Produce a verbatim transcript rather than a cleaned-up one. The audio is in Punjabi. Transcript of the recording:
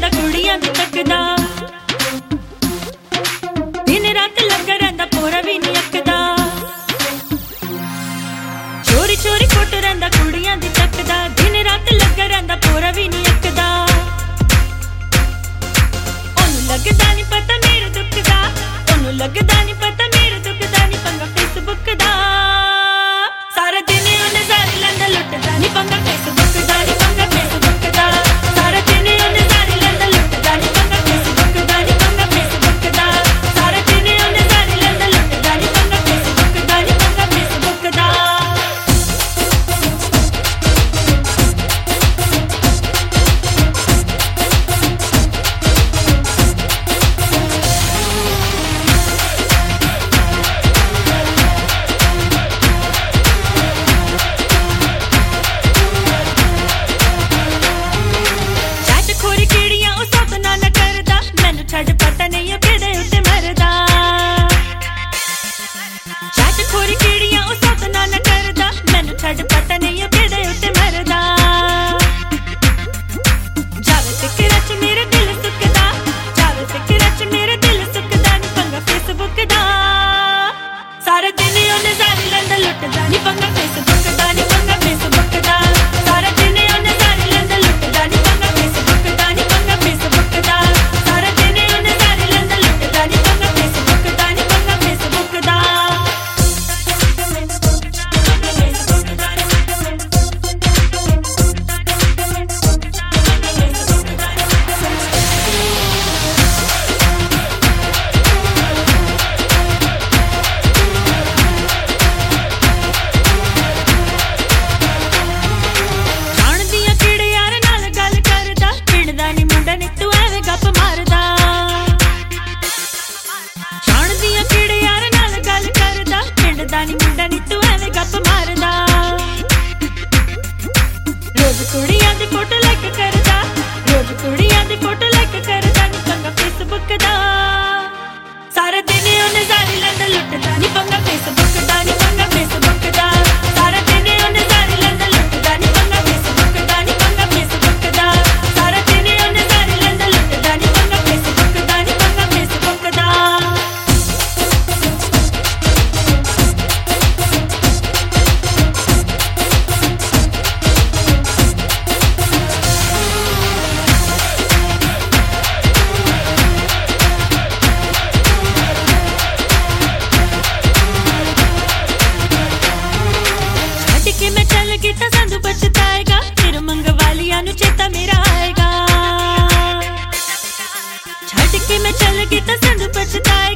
ਰਹਿੰਦਾ ਕੁੜੀਆਂ ਦੀ ਤੱਕਦਾ ਦਿਨ ਰਾਤ ਲੱਗਾ ਰਹਿੰਦਾ ਪੋਰਾ ਵੀ ਨਹੀਂ ਅੱਕਦਾ ਚੋਰੀ ਚੋਰੀ ਫੋਟੋ ਰਹਿੰਦਾ ਕੁੜੀਆਂ ਦੀ ਤੱਕਦਾ ਦਿਨ ਰਾਤ ਲੱਗਾ ਰਹਿੰਦਾ ਪੋਰਾ ਵੀ ਨਹੀਂ ਅੱਕਦਾ ਉਹਨੂੰ ਲੱਗਦਾ ਨਹੀਂ ਪਤਾ ਮੇਰੇ ਦੁੱਖ ਦਾ ਉਹਨੂੰ ਲੱਗਦਾ ਨਹੀਂ ਪਤਾ ਮੇਰੇ ਦੁੱਖ ਦਾ ਨਹੀਂ ਪੰਗਾ ਫੇਸਬੁੱਕ ਦਾ ਸਾਰਾ ਦਿਨ ਉਹਨੇ ਜ਼ਾਰੀ ਲੈਂਦਾ ਲੁੱਟਦਾ ਨਹੀਂ ਪੰਗਾ ਫੇਸਬੁੱਕ ਦਾ ਨਹੀਂ ਪੰਗਾ ਫੇਸਬੁੱਕ ਦਾ ਸਾਰਾ ਦਿਨ ਉਹਨੇ ਜ਼ਾਰੀ ਲੈਂਦਾ ਲੁੱਟਦਾ ਨਹੀਂ ਪੰਗਾ ਫੇਸਬੁੱਕ ਦਾ ਨਹੀਂ ਪੰਗਾ ਫੇਸਬੁੱਕ ਦਾ ਸਾਰਾ ਦਿਨ ਉਹਨੇ ਜ਼ਾਰੀ ਲੈਂਦਾ ਲੁੱਟਦਾ ਨਹੀਂ ਪੰਗਾ ਫੇਸਬੁੱਕ ਦਾ ਨਹੀਂ ਪੰਗਾ ਫੇਸਬੁੱਕ ਦਾ ਛੱਡ ਪਤਾ ਨਹੀਂ ਉਹ ਕਿਹੜੇ ਉੱਤੇ ਮਰਦਾ ਛੱਡ ਖੋਰੀ ਕਿਹੜੀਆਂ ਉਹ ਸੱਤ ਨਾ ਨਾ ਕਰਦਾ ਮੈਨੂੰ ਛੱਡ ਪਤਾ ਨਹੀਂ ਉਹ ਕਿਹੜੇ ਉੱਤੇ ਮਰਦਾ ਜਾਵੇ ਫਿਕਰਾਂ ਚ ਮੇਰਾ ਦਿਲ ਸੁੱਕਦਾ ਜਾਵੇ ਫਿਕਰਾਂ ਚ ਮੇਰਾ ਦਿਲ ਸੁੱਕਦਾ ਨੀ ਪੰਗਾ ਫੇਸਬੁੱਕ ਦਾ ਸਾਰਾ ਦਿਨ ਉਹਨੇ ਜ਼ਾਰੀ ਲੈਂਦਾ ਲੁੱਟਦਾ ਨੀ ਪੰਗਾ ਫੇਸਬੁੱਕ ਦਾ ਨੀ ਪੰਗਾ ਫੇਸਬੁੱਕ ਦਾ ਸਾਰਾ ਦਿਨ ਉਹਨੇ ਜ਼ਾਰੀ ਲੈਂਦਾ ਲੁੱਟਦਾ ਨੀ ਪੰਗਾ ਫੇਸਬੁੱਕ ਦਾ ਨੀ ਪੰਗਾ ਫੇਸਬੁੱਕ ਦਾ ਸਾਰਾ ਦਿਨ ਨੀ ਮੁੰਡਾ ਨੀ ਤੂੰ ਐਵੇਂ ਗੱਪ ਮਾਰਦਾ ਰੋਜ਼ ਕੁੜੀਆਂ ਦੀ ਫੋਟੋ ਲਾਈਕ ਕਰਦਾ ਰੋਜ਼ ਕੁੜੀਆਂ ਦੀ ਫੋਟੋ ਲਾਈਕ ਕਰਦਾ ਨੀ ਪੰਗਾ ਫੇਸਬੁੱਕ ਦਾ ਸਾਰਾ ਦਿਨ ਉਹਨੇ ਜ਼ਾਰੀ ਲੈਂਦਾ ਲੁੱਟਦਾ ਨੀ ਪੰਗਾ ਫੇਸਬੁੱਕ ਦਾ ਨੀ ਪੰਗਾ ਫੇਸਬੁੱਕ ਦਾ ਸਾਰਾ ਦਿਨ ਉਹਨੇ ਜ਼ਾਰੀ ਲੈਂਦਾ ਲੁੱਟਦਾ ਨੀ ਪੰਗਾ ਫੇਸਬੁੱਕ ਦਾ ਨੀ ਪੰਗਾ ਫੇਸਬੁੱਕ ਦਾ ਸਾਰਾ ਦਿਨ ਉਹਨੇ ਜ਼ਾਰੀ ਲੈਂਦਾ ਲੁੱਟਦਾ ਨੀ ਪੰਗਾ ਫੇਸਬੁੱਕ ਦਾ ਨੀ ਪੰਗਾ ਫੇਸਬੁੱਕ ਦਾ ਕੀਤਾ ਸਾਨੂੰ ਬਚਤਾਏਗਾ ਫਿਰ ਮੰਗਵਾਲੀਆਂ ਨੂੰ ਚੇਤਾ ਮੇਰਾ ਆਏਗਾ ਛੱਡ ਕੇ ਮੈਂ ਚੱਲ ਗਈ ਤਾਂ ਸਾਨੂੰ ਬਚਤਾਏਗਾ